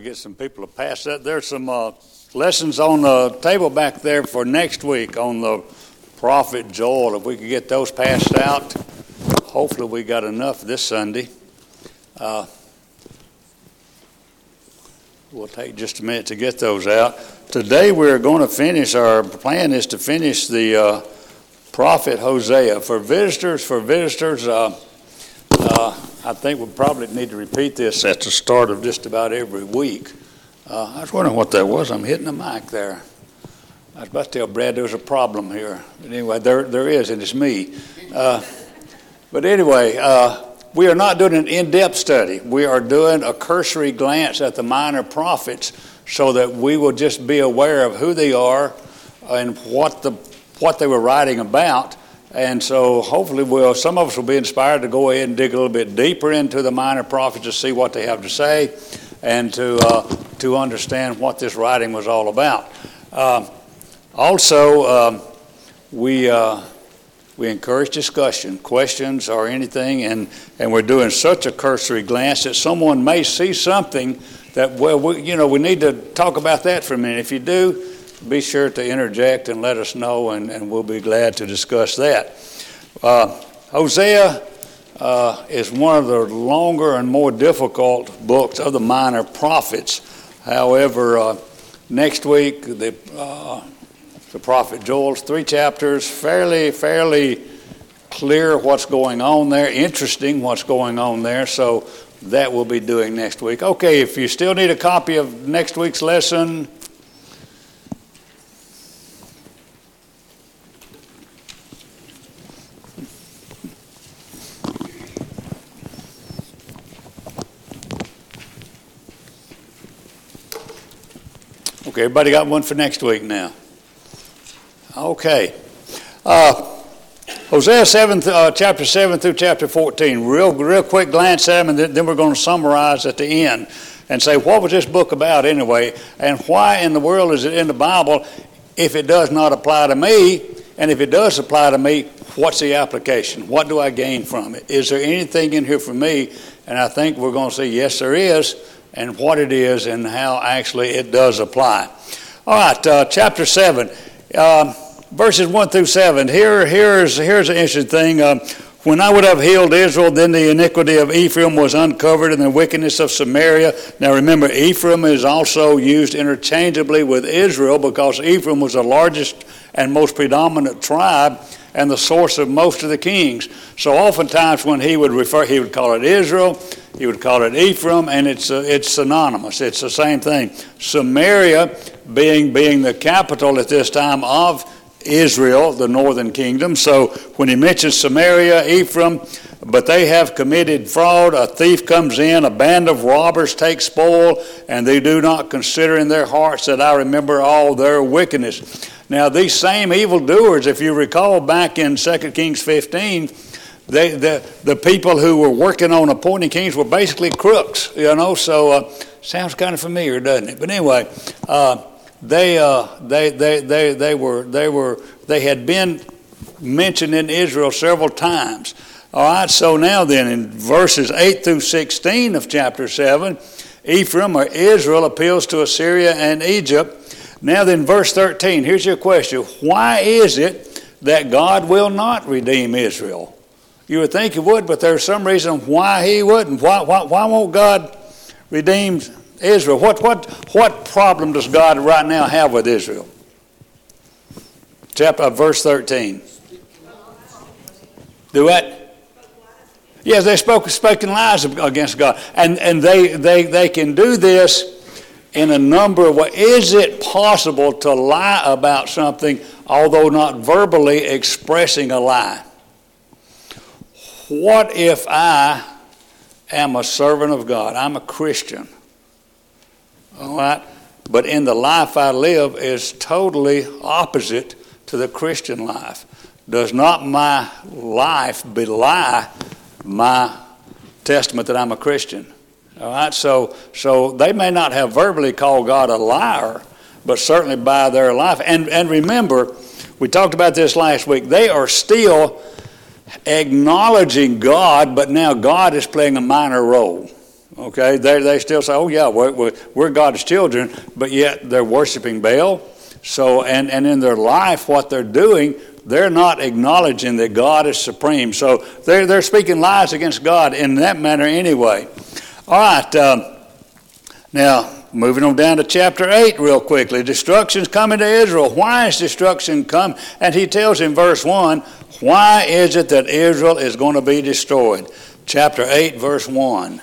get some people to pass that. There's some lessons on the table back there for next week on the prophet Joel. If we could get those passed out, hopefully we got enough this Sunday. We'll take just a minute to get those out. Today we're going to finish, our plan is to finish the prophet Hosea. For visitors, I think we probably need to repeat this at the start of just about every week. I was wondering what that was. I'm hitting the mic there. I was about to tell Brad there's a problem here. But anyway, there is, and it's me. But anyway, we are not doing an in-depth study. We are doing a cursory glance at the minor prophets so that we will just be aware of who they are and what they were writing about. And so hopefully some of us will be inspired to go ahead and dig a little bit deeper into the minor prophets to see what they have to say and to understand what this writing was all about. We encourage discussion, questions or anything, and we're doing such a cursory glance that someone may see something that, we need to talk about that for a minute. If you do, be sure to interject and let us know, and we'll be glad to discuss that. Hosea is one of the longer and more difficult books of the minor prophets. However, next week, the prophet Joel's 3 chapters, fairly clear what's going on there, interesting what's going on there, so that we'll be doing next week. Okay, if you still need a copy of next week's lesson, okay, everybody got one for next week now? Okay. Hosea chapter 7 through chapter 14. Real quick glance at them, and then we're going to summarize at the end and say, what was this book about anyway? And why in the world is it in the Bible if it does not apply to me? And if it does apply to me, what's the application? What do I gain from it? Is there anything in here for me? And I think we're going to say, yes, there is, and what it is and how actually it does apply. All right, chapter 7. Verses 1 through 7. Here's an interesting thing. When I would have healed Israel, then the iniquity of Ephraim was uncovered and the wickedness of Samaria. Now remember, Ephraim is also used interchangeably with Israel because Ephraim was the largest and most predominant tribe and the source of most of the kings. So oftentimes when he would call it Israel, he would call it Ephraim, and it's synonymous. It's the same thing. Samaria being the capital at this time of Israel, the northern kingdom. So when he mentions Samaria, Ephraim, but they have committed fraud, a thief comes in, a band of robbers take spoil, and they do not consider in their hearts that I remember all their wickedness. Now these same evildoers, if you recall back in 2 Kings 15, the people who were working on appointing kings were basically crooks, so sounds kind of familiar, doesn't it? But anyway, they had been mentioned in Israel several times. All right, so now then in verses 8 through 16 of chapter 7, Ephraim or Israel appeals to Assyria and Egypt. Now then, verse 13, here's your question. Why is it that God will not redeem Israel? You would think he would, but there's some reason why he wouldn't. Why won't God redeem Israel? What problem does God right now have with Israel? Verse 13. Do what? Yes, they spoken lies against God. And they can do this in a number of ways. Is it possible to lie about something, although not verbally expressing a lie? What if I am a servant of God? I'm a Christian. All right? But in the life I live is totally opposite to the Christian life. Does not my life belie my testament that I'm a Christian? All right? So they may not have verbally called God a liar, but certainly by their life. And remember, we talked about this last week. They are still acknowledging God, but now God is playing a minor role. Okay, they still say, oh yeah, we're God's children, but yet they're worshiping Baal. So, and in their life, what they're doing, they're not acknowledging that God is supreme. So they're speaking lies against God in that manner anyway. All right, now moving on down to chapter 8 real quickly. Destruction's coming to Israel. Why is destruction come? And he tells in verse 1, why is it that Israel is going to be destroyed? Chapter 8, verse 1.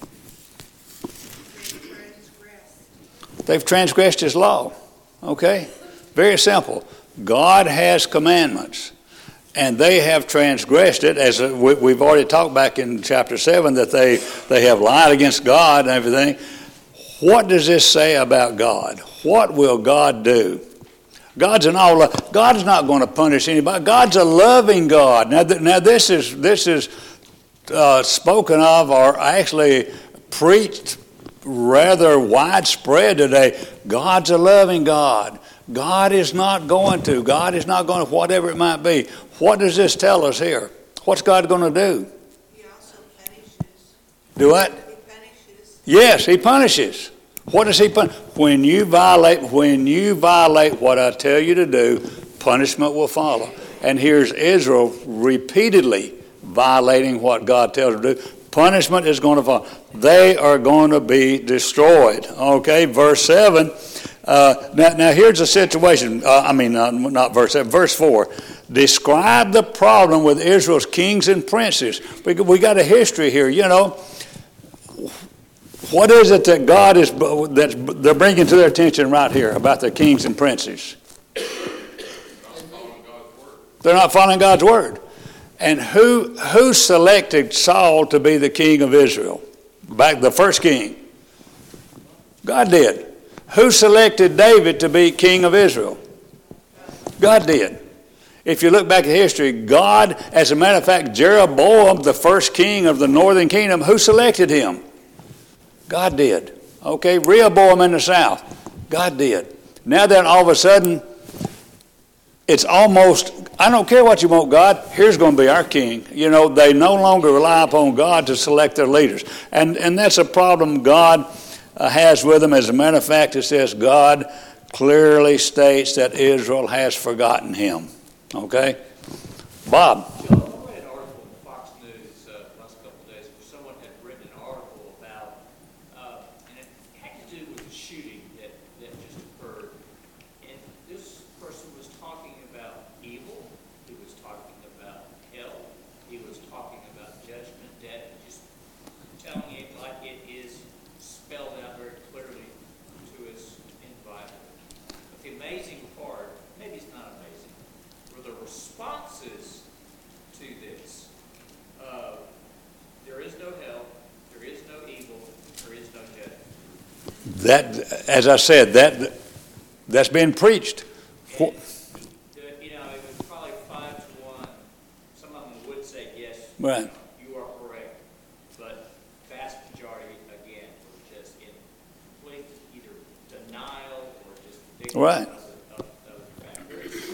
They've transgressed his law. Okay? Very simple. God has commandments, and they have transgressed it, as we've already talked back in chapter 7, that they have lied against God and everything. What does this say about God? What will God do? God's not going to punish anybody. God's a loving God. Now this is spoken of, or actually preached rather widespread today. God's a loving God. God is not going to, whatever it might be. What does this tell us here? What's God going to do? He also punishes. Do what? He punishes. Yes, he punishes. What does he punish? When you violate what I tell you to do, punishment will follow. And here's Israel repeatedly violating what God tells them to do. Punishment is going to follow. They are going to be destroyed. Okay, verse 7. Now here's the situation. Not verse 7, verse 4. Describe the problem with Israel's kings and princes. We got a history here, you know. What is it that God is, that they're bringing to their attention right here about the kings and princes? They're not following God's word. And who selected Saul to be the king of Israel? Back the first king. God did. Who selected David to be king of Israel? God did. If you look back at history, God, as a matter of fact, Jeroboam, the first king of the northern kingdom, who selected him? God did. Okay, Rehoboam in the south, God did. Now then, all of a sudden, it's almost, I don't care what you want, God, here's going to be our king. You know, they no longer rely upon God to select their leaders. And that's a problem God has with them. As a matter of fact, it says God clearly states that Israel has forgotten him. Okay? Bob. I read an article in Fox News last couple of days where someone had written an article about, and it had to do with the shooting that just occurred. And this person was talking about evil. He was talking about hell. He was talking about judgment, death, just telling it like it is spelled out very clearly to us in the Bible. But the amazing part, maybe it's not amazing, were the responses to this. There is no hell, there is no evil, there is no judgment. That, as I said, that's been preached. And, it was probably 5-1. Some of them would say yes, Right. you are correct. But vast majority, again, were just in complete either denial or just ignorance Right. of the fact.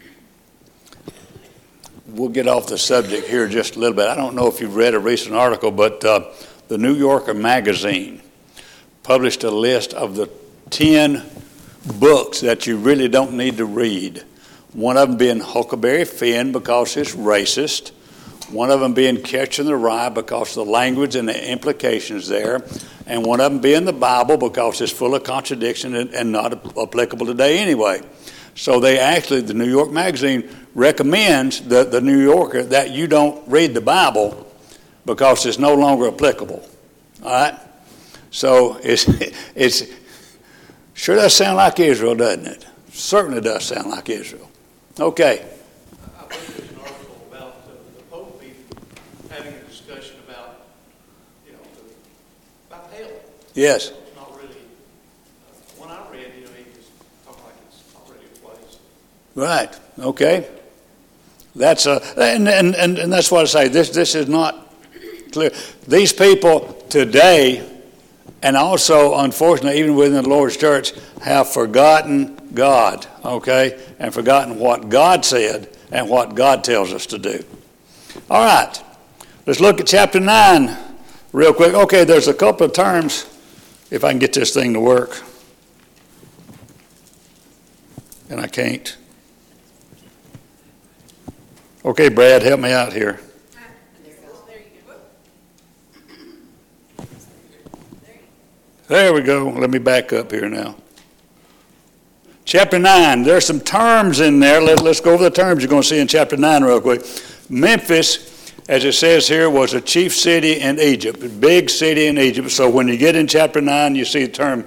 We'll get off the subject here just a little bit. I don't know if you've read a recent article, but the New Yorker magazine published a list of the 10 books that you really don't need to read. One of them being Huckleberry Finn because it's racist. One of them being Catcher in the Rye because of the language and the implications there. And one of them being the Bible because it's full of contradiction and not applicable today anyway. So the New York magazine recommends the New Yorker that you don't read the Bible because it's no longer applicable. All right? So it's sure does sound like Israel, doesn't it? Certainly does sound like Israel. Okay. I read an article about the Pope having a discussion about, about hell. Yes. It's not really, when I read, he was talking like it's already a place. Right. Okay. That's and that's what I say. This is not clear. These people today, and also unfortunately even within the Lord's church, have forgotten God. Okay, and forgotten what God said and what God tells us to do. All right. Let's look at chapter 9 real quick. Okay, there's a couple of terms, if I can get this thing to work. And I can't. Okay, Brad, help me out here. There we go. Let me back up here now. Chapter 9, there's some terms in there. Let's go over the terms you're going to see in chapter 9 real quick. Memphis, as it says here, was a chief city in Egypt, a big city in Egypt. So when you get in chapter 9, you see the term,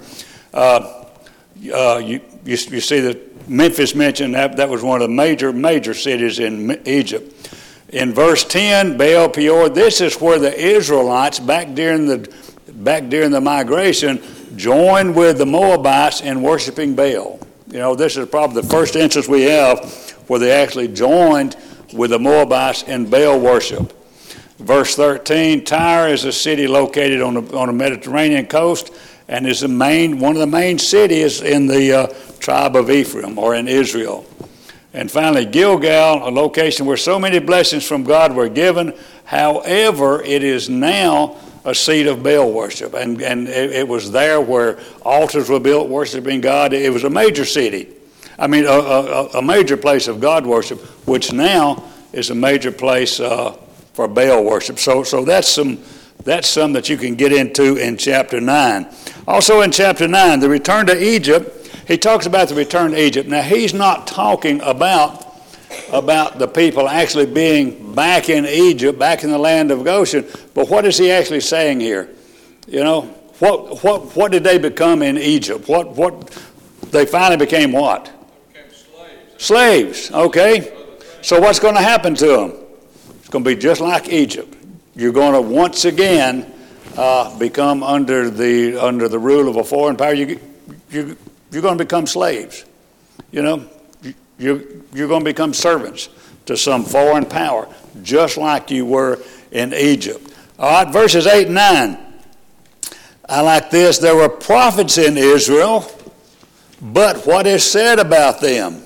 you see that Memphis mentioned, that was one of the major cities in Egypt. In verse 10, Baal Peor, this is where the Israelites, back during the migration, joined with the Moabites in worshiping Baal. You know, this is probably the first instance we have where they actually joined with the Moabites in Baal worship. Verse 13, Tyre is a city located on the Mediterranean coast and is one of the main cities in the tribe of Ephraim, or in Israel. And finally, Gilgal, a location where so many blessings from God were given. However, it is now a seat of Baal worship. And it was there where altars were built worshiping God. It was a major city. I mean, a major place of God worship, which now is a major place for Baal worship. So that's some that you can get into in chapter 9. Also in chapter 9, the return to Egypt, he talks about the return to Egypt. Now, he's not talking about the people actually being back in Egypt, back in the land of Goshen. But what is he actually saying here? You know, what did they become in Egypt? What they finally became what? They became slaves. Slaves, okay. So what's going to happen to them? It's going to be just like Egypt. You're going to once again become under the rule of a foreign power. You're going to become slaves. You know, you're going to become servants to some foreign power, just like you were in Egypt. All right, verses 8 and 9. I like this. There were prophets in Israel, but what is said about them?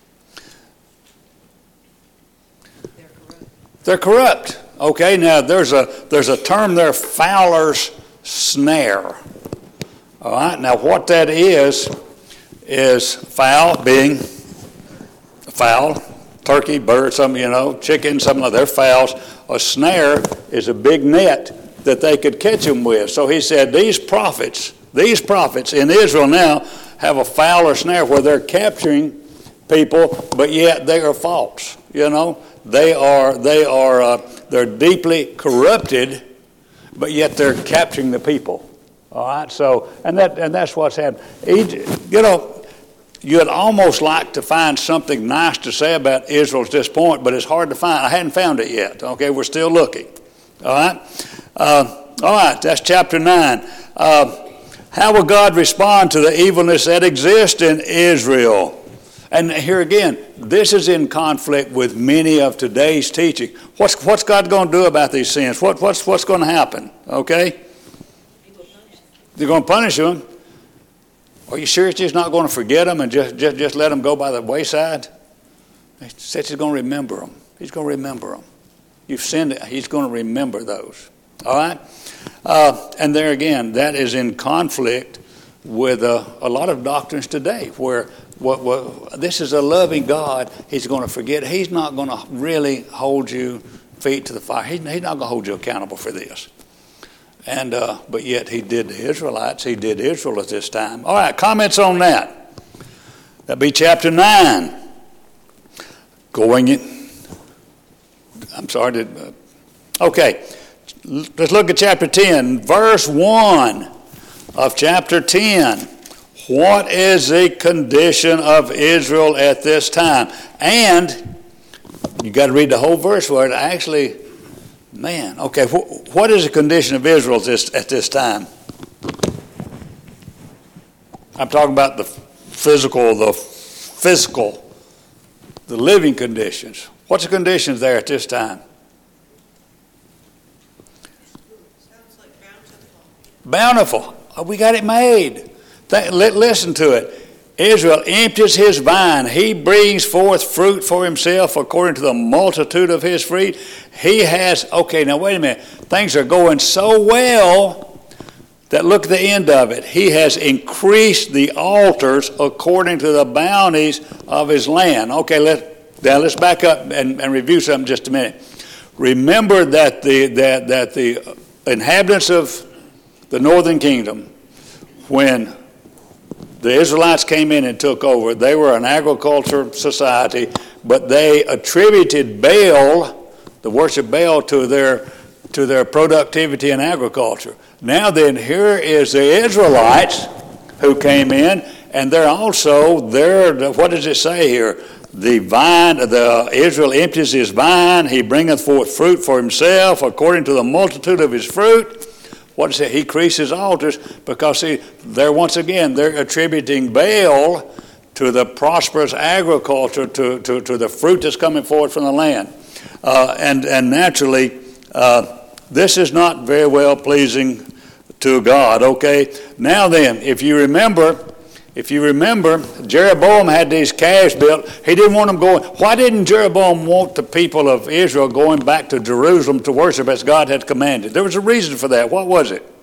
They're corrupt. Okay, now there's a term there, fowler's snare. All right, now what that is fowl being fowl, turkey, bird, chicken, something like that. They're fowls. A snare is a big net that they could catch them with. So he said these prophets in Israel now have a fowler snare where they're capturing people, but yet they are false. You know, they're deeply corrupted, but yet they're capturing the people. All right, so and that's what's happened. You know, you'd almost like to find something nice to say about Israel at this point, but it's hard to find. I hadn't found it yet. Okay, we're still looking. All right, that's chapter 9. How will God respond to the evilness that exists in Israel? And here again, this is in conflict with many of today's teaching. What's God going to do about these sins? What's going to happen? Okay? They're going to punish them. Are you sure he's not going to forget them and just let them go by the wayside? He says he's going to remember them. He's going to remember them. You've sinned, he's going to remember those. All right? And there again, that is in conflict with a lot of doctrines today where this is a loving God. He's going to forget. He's not going to really hold you feet to the fire. He's not going to hold you accountable for this. And but yet he did the Israelites. He did Israel at this time. All right, comments on that. That'd be chapter 9. Okay, let's look at chapter 10. Verse 1 of chapter 10. What is the condition of Israel at this time? And you got to read the whole verse where it actually, okay, what is the condition of Israel at this time? I'm talking about the physical, the living conditions. What's the conditions there at this time? Sounds like bountiful. Bountiful. Oh, we got it made. Listen to it. Israel empties his vine. He brings forth fruit for himself according to the multitude of his fruit. He has, okay, now wait a minute. Things are going so well that look at the end of it. He has increased the altars according to the bounties of his land. Okay, let's back up and review something just a minute. Remember that the inhabitants of the northern kingdom, when the Israelites came in and took over, they were an agricultural society, but they attributed Baal, the worship Baal, to their productivity in agriculture. Now then, here is the Israelites who came in, and they're also there. What does it say here? The Israel empties his vine, he bringeth forth fruit for himself according to the multitude of his fruit. What does it say? He increases altars, because they're attributing Baal to the prosperous agriculture, to the fruit that's coming forth from the land. And naturally, this is not very well pleasing to God, okay? Now then, if you remember, Jeroboam had these calves built. He didn't want them going. Why didn't Jeroboam want the people of Israel going back to Jerusalem to worship as God had commanded? There was a reason for that. What was it?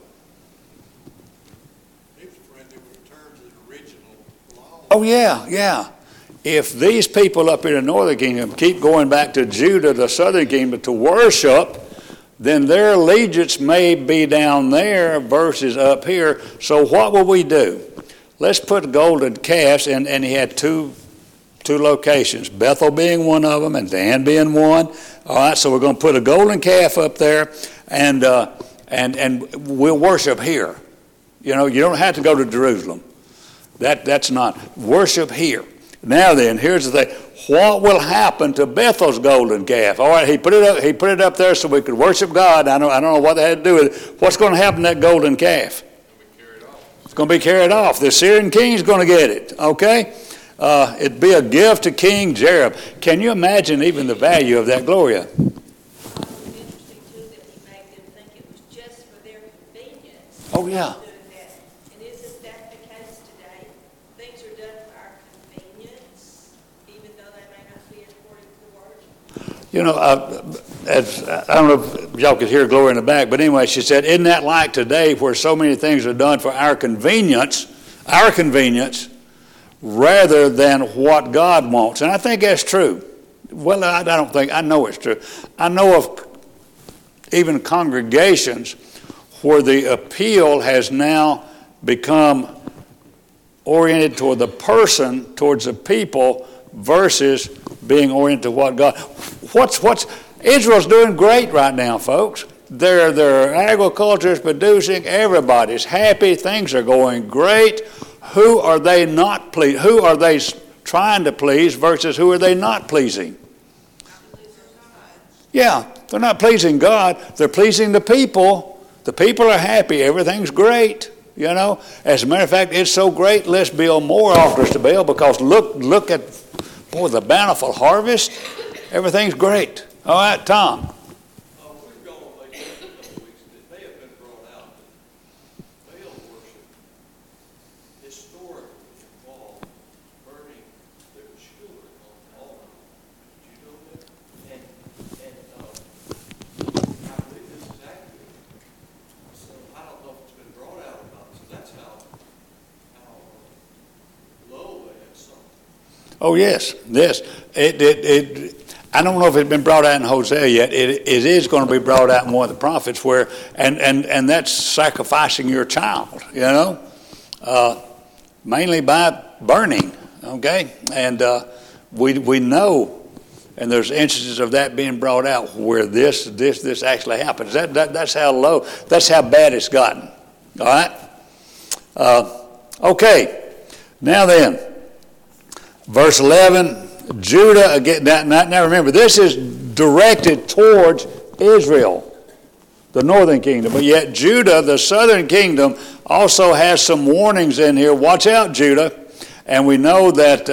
He was afraid they would return to the original law. Oh, yeah. If these people up in the northern kingdom keep going back to Judah, the southern kingdom, to worship, then their allegiance may be down there versus up here. So what will we do? Let's put golden calves, and he had two locations, Bethel being one of them and Dan being one. All right, so we're going to put a golden calf up there, and we'll worship here. You know, you don't have to go to Jerusalem. That's not. Worship here. Now then, here's the thing. What will happen to Bethel's golden calf? All right, he put it up there so we could worship God. I don't know what that had to do with it. What's going to happen to that golden calf? It's going to be carried off. The Syrian king's going to get it, okay? It'd be a gift to King Jerob. Can you imagine even the value of that, Gloria? It's interesting, too, that he made them think it was just for their convenience. Oh, yeah. Doing that. And isn't that the case today? Things are done for our convenience, even though they may not be according to the Word. You know, I don't know if y'all could hear Gloria in the back, but anyway, she said, isn't that like today where so many things are done for our convenience, rather than what God wants? And I think that's true. Well, I know it's true. I know of even congregations where the appeal has now become oriented toward the person, towards the people, versus being oriented to what God. Israel's doing great right now, folks. Their agriculture is producing. Everybody's happy. Things are going great. Who are they not pleasing? Who are they trying to please versus who are they not pleasing? Yeah, they're not pleasing God. They're pleasing the people. The people are happy. Everything's great. You know, as a matter of fact, it's so great. Let's build more altars to Baal, because look at, boy, the bountiful harvest. Everything's great. All right, Tom. We've gone on vacation a couple of weeks, and it may have been brought out that Baal worship historically involved burning their children on the altar. Did you know that? And I believe this is accurate. So I don't know if it's been brought out or not. So that's how low they had sunk. Oh, yes. I don't know if it's been brought out in Hosea yet. It is going to be brought out in one of the prophets where, and that's sacrificing your child, you know, mainly by burning, okay? And we know, and there's instances of that being brought out where this actually happens. That's how low, that's how bad it's gotten, all right? Okay, now then, verse 11, Judah, again, now remember, this is directed towards Israel, the northern kingdom. But yet Judah, the southern kingdom, also has some warnings in here. Watch out, Judah. And we know that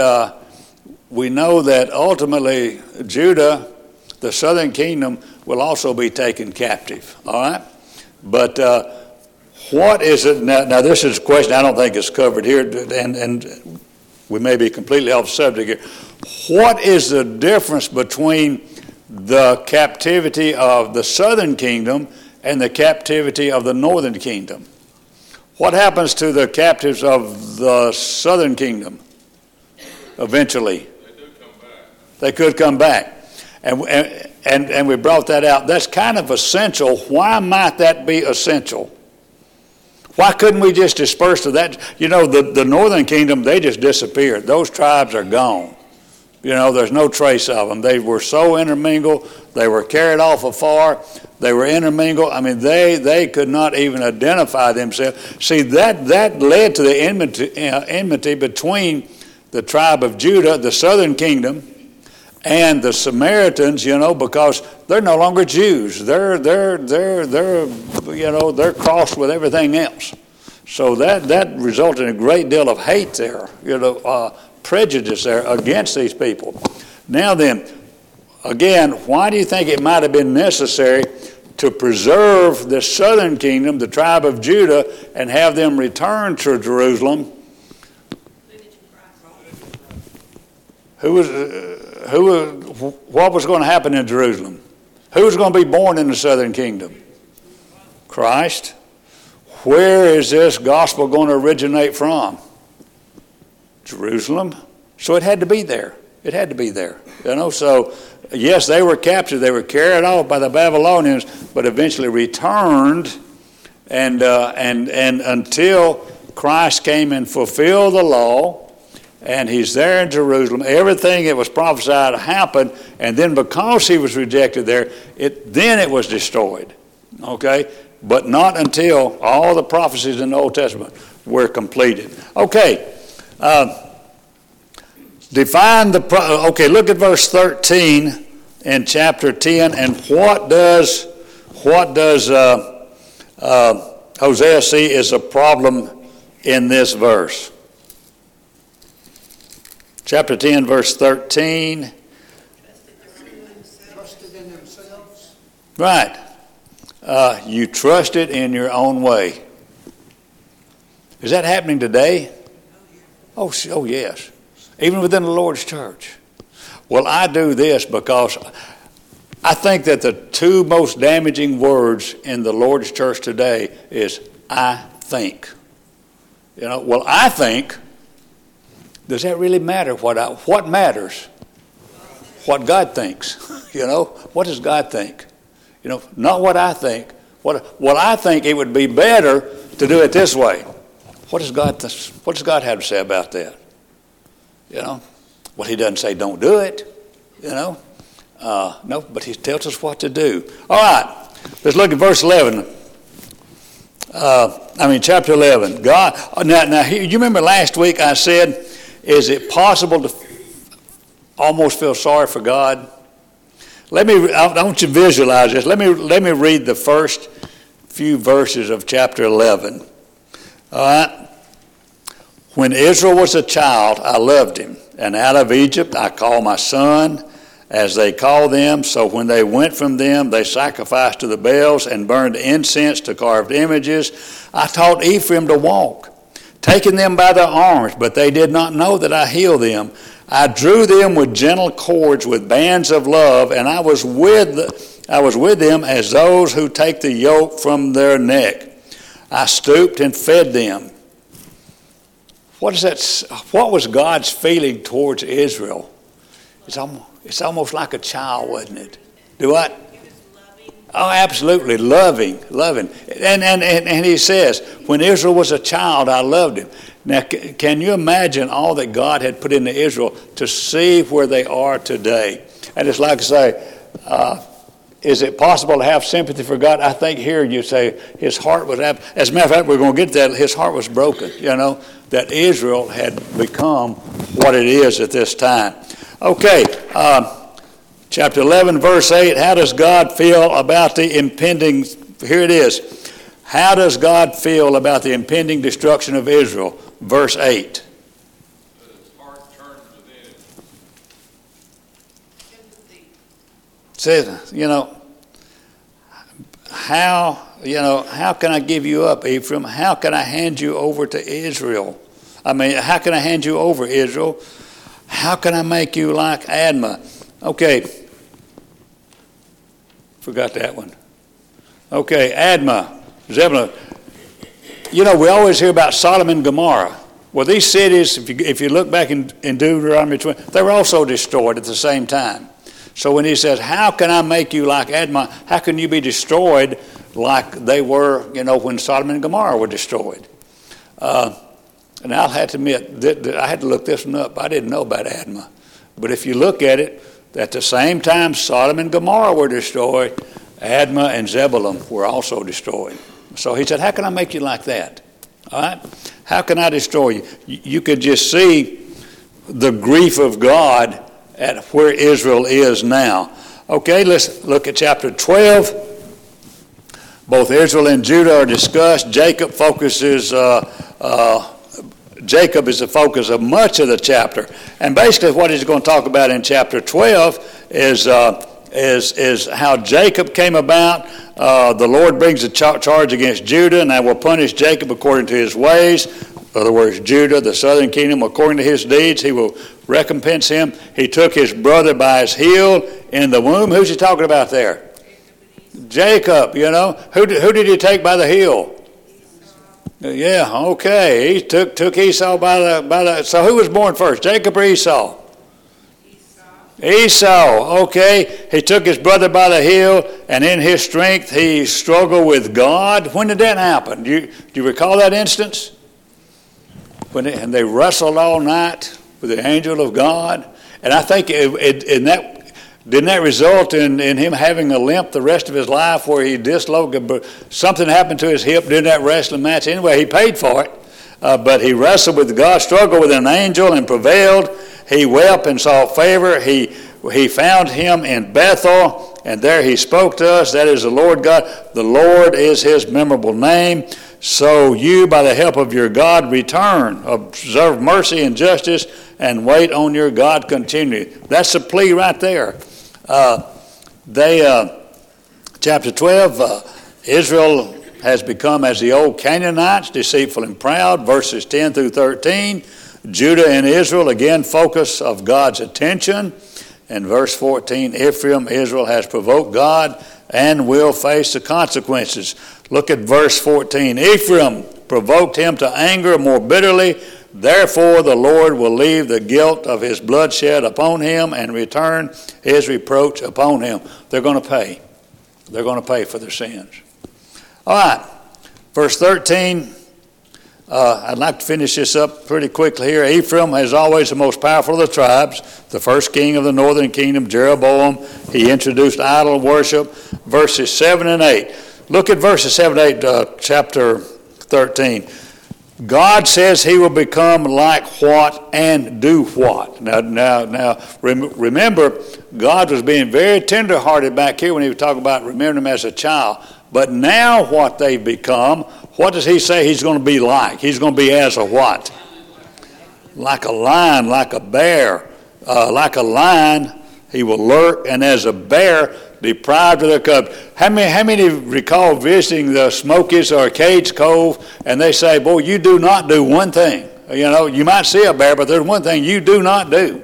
ultimately Judah, the southern kingdom, will also be taken captive. All right? But what is it? Now this is a question I don't think is covered here. And We may be completely off subject here. What is the difference between the captivity of the southern kingdom and the captivity of the northern kingdom? What happens to the captives of the southern kingdom eventually? They do come back. They could come back. And we brought that out. That's kind of essential. Why might that be essential? Why couldn't we just disperse to that? You know, the northern kingdom, they just disappeared. Those tribes are gone. You know, there's no trace of them. They were so intermingled. They were carried off afar. They were intermingled. I mean, they could not even identify themselves. See, that led to the enmity between the tribe of Judah, the southern kingdom, and the Samaritans, you know, because they're no longer Jews. They're crossed with everything else. So that resulted in a great deal of hate there, you know, prejudice there against these people. Now then, again, why do you think it might have been necessary to preserve the southern kingdom, the tribe of Judah, and have them return to Jerusalem? What was going to happen in Jerusalem? Who was going to be born in the southern kingdom? Christ. Where is this gospel going to originate from? Jerusalem. So it had to be there. It had to be there. You know, so yes, they were captured. They were carried off by the Babylonians, but eventually returned, and until Christ came and fulfilled the law, and he's there in Jerusalem. Everything that was prophesied happened, and then because he was rejected there, then it was destroyed. Okay? But not until all the prophecies in the Old Testament were completed. Okay. Look at verse 13 in chapter 10, and what does Hosea see as a problem in this verse? Chapter 10, verse 13. Trusted in themselves. Right. You trusted in your own way. Is that happening today? Oh, yes. Even within the Lord's church. Well, I do this because I think that the two most damaging words in the Lord's church today is I think. You know, well, I think. Does that really matter? What matters? What God thinks. You know, what does God think? You know, not what I think. What I think it would be better to do it this way. What does God have to say about that? You know, well, he doesn't say don't do it. You know, no, but he tells us what to do. All right, let's look at verse 11. Chapter 11. God. Now, you remember last week I said, is it possible to almost feel sorry for God? I want you to visualize this. Let me read the first few verses of chapter 11. All right. When Israel was a child, I loved him, and out of Egypt I called my son, as they called them. So when they went from them, they sacrificed to the Baals and burned incense to carved images. I taught Ephraim to walk, taking them by their arms, but they did not know that I healed them. I drew them with gentle cords, with bands of love, and I was with them as those who take the yoke from their neck. I stooped and fed them. What was God's feeling towards Israel? It's almost like a child, wasn't it? Do what? Oh, absolutely, loving. And he says, when Israel was a child, I loved him. Now, can you imagine all that God had put into Israel to see where they are today? And it's like I say, is it possible to have sympathy for God? I think here you say his heart was, as a matter of fact, we're going to get to that, his heart was broken, you know, that Israel had become what it is at this time. Okay, chapter 11, verse 8, how does God feel about the impending, here it is, how does God feel about the impending destruction of Israel? Verse 8. His heart turns within him. Says, how can I give you up, Ephraim? How can I hand you over to Israel? I mean, how can I hand you over, Israel? How can I make you like Admah? Okay. Forgot that one. Okay, Admah, Zebulun. You know, we always hear about Sodom and Gomorrah. Well, these cities, if you look back in Deuteronomy 20, they were also destroyed at the same time. So when he says, how can I make you like Admah? How can you be destroyed like they were, when Sodom and Gomorrah were destroyed? And I'll have to admit, that I had to look this one up. I didn't know about Admah. But if you look at it, at the same time Sodom and Gomorrah were destroyed, Admah and Zebulun were also destroyed. So he said, how can I make you like that? All right? How can I destroy you? You could just see the grief of God at where Israel is now. Okay, let's look at chapter 12. Both Israel and Judah are discussed. Jacob is the focus of much of the chapter. And basically what he's going to talk about in chapter 12 is how Jacob came about. The Lord brings a charge against Judah, and I will punish Jacob according to his ways. In other words, Judah, the southern kingdom, according to his deeds, he will recompense him. He took his brother by his heel in the womb. Who's he talking about there? Jacob, Who did he take by the heel? Yeah, okay. He took Esau by the. So who was born first, Jacob or Esau? Esau, okay. He took his brother by the heel, and in his strength he struggled with God. When did that happen? Do you recall that instance? And they wrestled all night with the angel of God. And I think didn't that result in him having a limp the rest of his life where he dislocated, something happened to his hip during that wrestling match. Anyway, he paid for it. But he wrestled with God, struggled with an angel, and prevailed. He wept and saw favor. He found him in Bethel, and there he spoke to us. That is the Lord God. The Lord is his memorable name. So you, by the help of your God, return, observe mercy and justice, and wait on your God continually. That's the plea right there. Chapter 12, Israel has become as the old Canaanites, deceitful and proud, verses 10 through 13. Judah and Israel, again, focus of God's attention. And verse 14, Ephraim, Israel has provoked God and will face the consequences. Look at verse 14. Ephraim provoked him to anger more bitterly. Therefore the Lord will leave the guilt of his bloodshed upon him and return his reproach upon him. They're going to pay. They're going to pay for their sins. All right. Verse 13. I'd like to finish this up pretty quickly here. Ephraim is always the most powerful of the tribes. The first king of the northern kingdom, Jeroboam, he introduced idol worship. Verses 7 and 8. Look at verses 7 and 8, chapter 13. God says he will become like what and do what. Now, remember, God was being very tender-hearted back here when he was talking about remembering him as a child. But now what they've become, what does he say he's going to be like? He's going to be as a what? Like a lion, like a bear. Like a lion, he will lurk, and as a bear, deprived of their cubs. How many recall visiting the Smokies or Cades Cove, and they say, boy, you do not do one thing. You might see a bear, but there's one thing you do not do.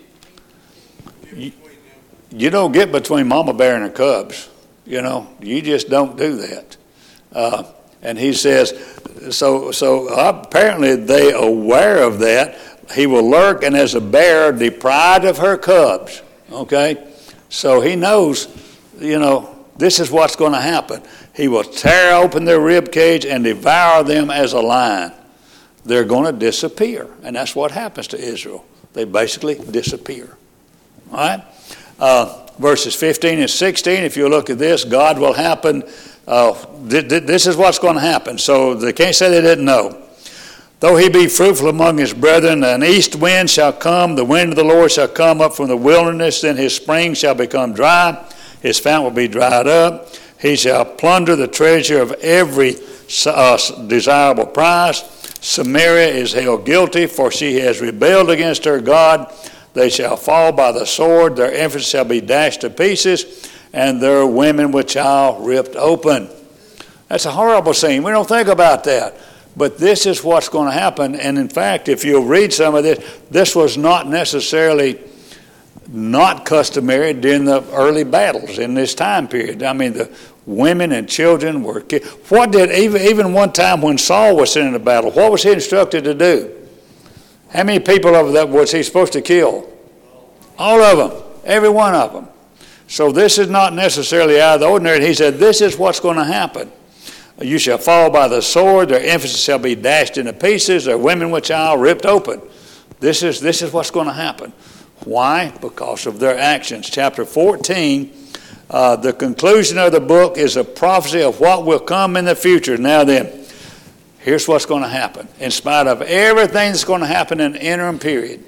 You don't get between mama bear and her cubs. You just don't do that. And he says, so apparently they are aware of that. He will lurk, and as a bear deprived of her cubs. Okay? So he knows, this is what's going to happen. He will tear open their rib cage and devour them as a lion. They're going to disappear. And that's what happens to Israel. They basically disappear. All right? Verses 15 and 16, if you look at this, God will happen. This is what's going to happen. So they can't say they didn't know. Though he be fruitful among his brethren, an east wind shall come, the wind of the Lord shall come up from the wilderness, then his spring shall become dry, his fount will be dried up. He shall plunder the treasure of every desirable prize. Samaria is held guilty, for she has rebelled against her God. They shall fall by the sword, their infants shall be dashed to pieces, and their women with child ripped open. That's a horrible scene. We don't think about that. But this is what's going to happen. And in fact, if you'll read some of this, this was not necessarily not customary during the early battles in this time period. I mean, the women and children were killed. What did, even one time when Saul was sent into battle, what was he instructed to do? How many people of that was he supposed to kill? All of them. Every one of them. So this is not necessarily out of the ordinary. He said, this is what's going to happen. You shall fall by the sword. Their infants shall be dashed into pieces. Their women with child ripped open. This is what's going to happen. Why? Because of their actions. Chapter 14, the conclusion of the book is a prophecy of what will come in the future. Now then, here's what's going to happen. In spite of everything that's going to happen in the interim period,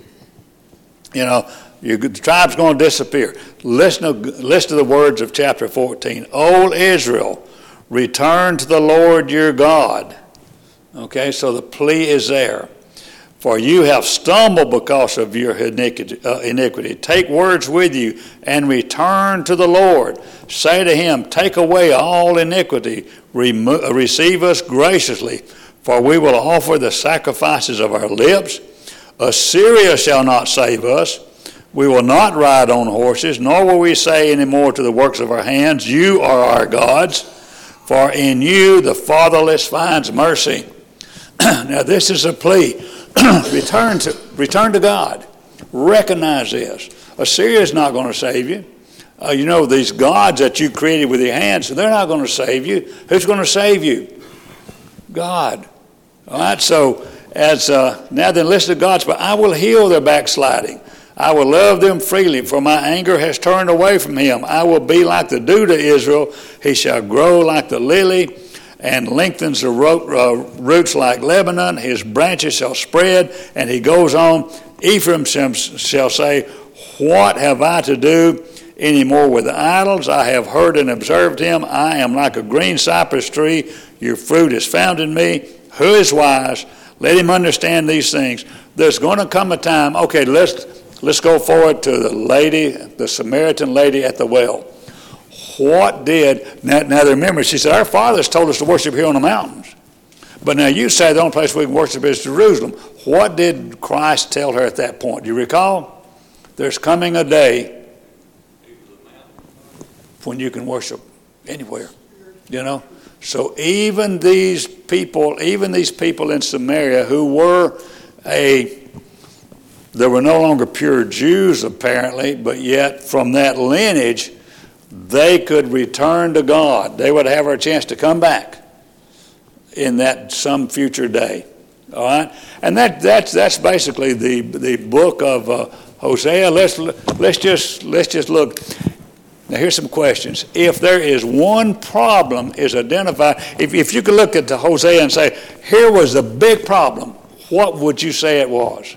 the tribe's going to disappear. Listen to the words of chapter 14. O Israel, return to the Lord your God. Okay, so the plea is there. For you have stumbled because of your iniquity. Take words with you and return to the Lord. Say to him, take away all iniquity. Receive us graciously, for we will offer the sacrifices of our lips. Assyria shall not save us. We will not ride on horses, nor will we say any more to the works of our hands, you are our gods, for in you the fatherless finds mercy. Now this is a plea. Return to God. Recognize this. Assyria is not going to save you. These gods that you created with your hands, they're not going to save you. Who's going to save you? God. All right, so now then listen to God's, but I will heal their backsliding. I will love them freely, for my anger has turned away from him. I will be like the dew to Israel. He shall grow like the lily and lengthens the roots like Lebanon. His branches shall spread. And he goes on, Ephraim shall say, what have I to do any more with idols? I have heard and observed him. I am like a green cypress tree. Your fruit is found in me. Who is wise? Let him understand these things. There's going to come a time, okay, let's go forward to the Samaritan lady at the well. What did, now remember, she said, our fathers told us to worship here on the mountains. But now you say the only place we can worship is Jerusalem. What did Christ tell her at that point? Do you recall? There's coming a day when you can worship anywhere, So even these people in Samaria who were they were no longer pure Jews apparently, but yet from that lineage, they could return to God. They would have a chance to come back in that some future day. All right, and that's basically the book of Hosea. Let's just look. Now here's some questions. If there is one problem is identified, if you could look at the Hosea and say, here was the big problem, what would you say it was?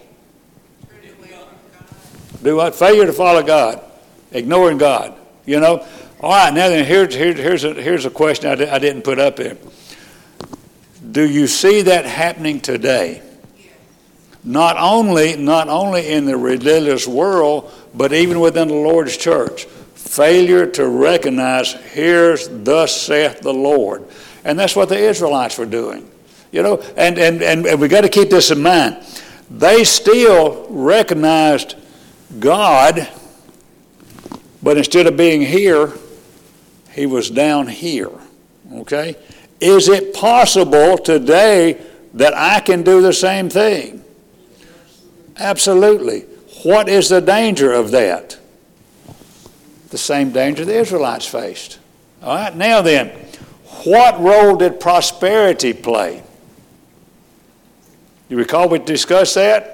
Do what? Failure to follow God, ignoring God. All right. Now then, here's a question I didn't put up here. Do you see that happening today? Not only in the religious world, but even within the Lord's church. Failure to recognize, here's thus saith the Lord, and that's what the Israelites were doing. And we got to keep this in mind. They still recognized God, but instead of being here, he was down here. Okay? Is it possible today that I can do the same thing? Absolutely. What is the danger of that? The same danger the Israelites faced. All right? Now then, what role did prosperity play? You recall we discussed that?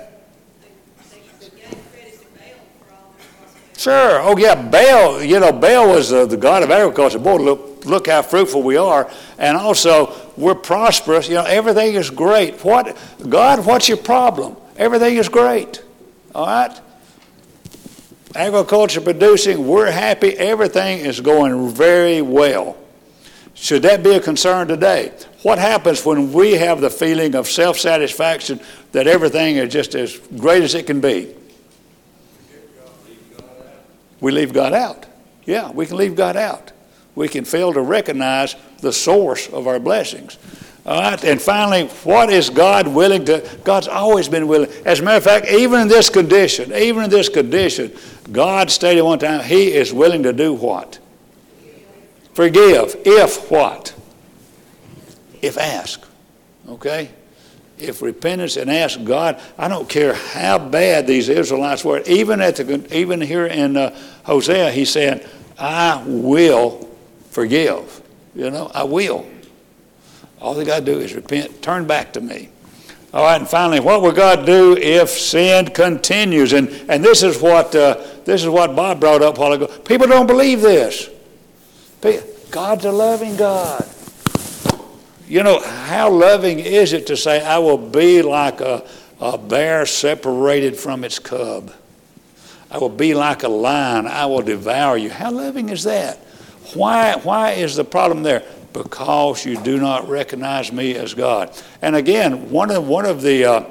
Sure. Oh, yeah. Baal was the god of agriculture. Boy, look how fruitful we are. And also, we're prosperous. Everything is great. God, what's your problem? Everything is great. All right? Agriculture producing, we're happy. Everything is going very well. Should that be a concern today? What happens when we have the feeling of self-satisfaction that everything is just as great as it can be? We leave God out. Yeah, we can leave God out. We can fail to recognize the source of our blessings. All right, and finally, what is God willing to? God's always been willing. As a matter of fact, even in this condition, God stated one time, He is willing to do what? Forgive. If what? If ask. Okay? If repentance and ask God, I don't care how bad these Israelites were. Even here in Hosea, he said, I will forgive. I will. All they got to do is repent, turn back to me. All right, and finally, what will God do if sin continues? And this is what Bob brought up a while ago. People don't believe this. God's a loving God. How loving is it to say, I will be like a bear separated from its cub. I will be like a lion. I will devour you. How loving is that? Why is the problem there? Because you do not recognize me as God. And again, one of the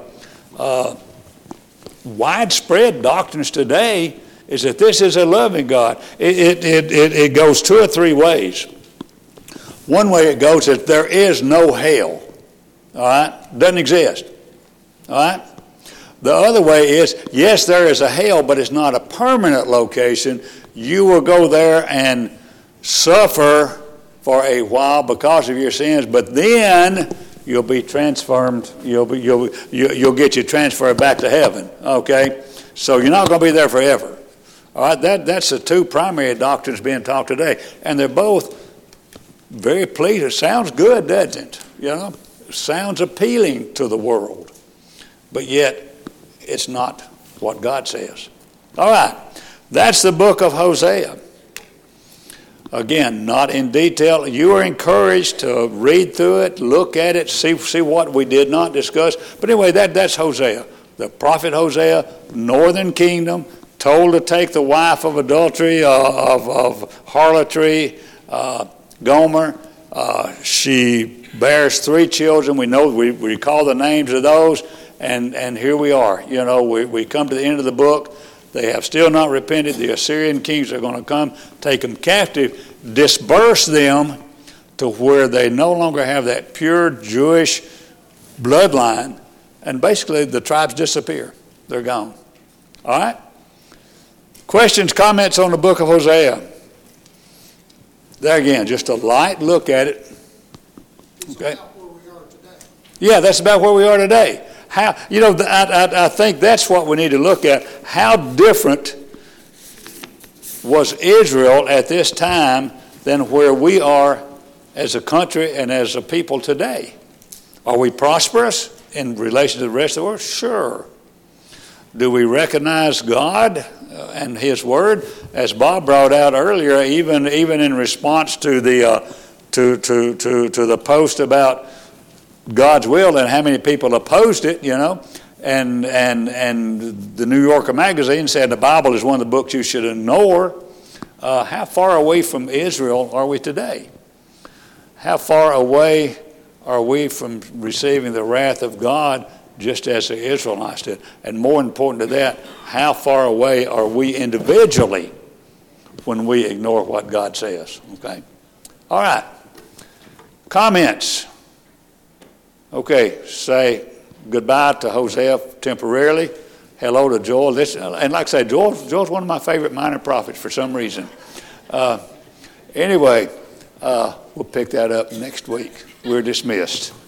widespread doctrines today is that this is a loving God. It goes two or three ways. One way it goes is there is no hell. All right? Doesn't exist. All right? The other way is, yes, there is a hell, but it's not a permanent location. You will go there and suffer for a while because of your sins, but then you'll be transformed. You'll get you transferred back to heaven. Okay? So you're not going to be there forever. All right? That's the two primary doctrines being taught today. And they're both very pleasing. It sounds good, doesn't it? It sounds appealing to the world. But yet, it's not what God says. All right. That's the book of Hosea. Again, not in detail. You are encouraged to read through it, look at it, see what we did not discuss. But anyway, that's Hosea. The prophet Hosea, northern kingdom, told to take the wife of adultery, of harlotry, Gomer. She bears 3 children. We know, we recall the names of those, and here we are. We come to the end of the book. They have still not repented. The Assyrian kings are going to come, take them captive, disperse them to where they no longer have that pure Jewish bloodline, and basically the tribes disappear. They're gone. All right? Questions, comments on the book of Hosea? There again, just a light look at it. Okay. About where we are today. Yeah, that's about where we are today. I think that's what we need to look at. How different was Israel at this time than where we are as a country and as a people today? Are we prosperous in relation to the rest of the world? Sure. Do we recognize God and His Word? As Bob brought out earlier, even in response to the the post about God's will and how many people opposed it, and the New Yorker magazine said the Bible is one of the books you should ignore. How far away from Israel are we today? How far away are we from receiving the wrath of God just as the Israelites did? And more important to that, how far away are we individually when we ignore what God says? Okay? All right. Comments? Okay, say goodbye to Hosea temporarily. Hello to Joel. And like I say, Joel's one of my favorite minor prophets for some reason. Anyway, we'll pick that up next week. We're dismissed.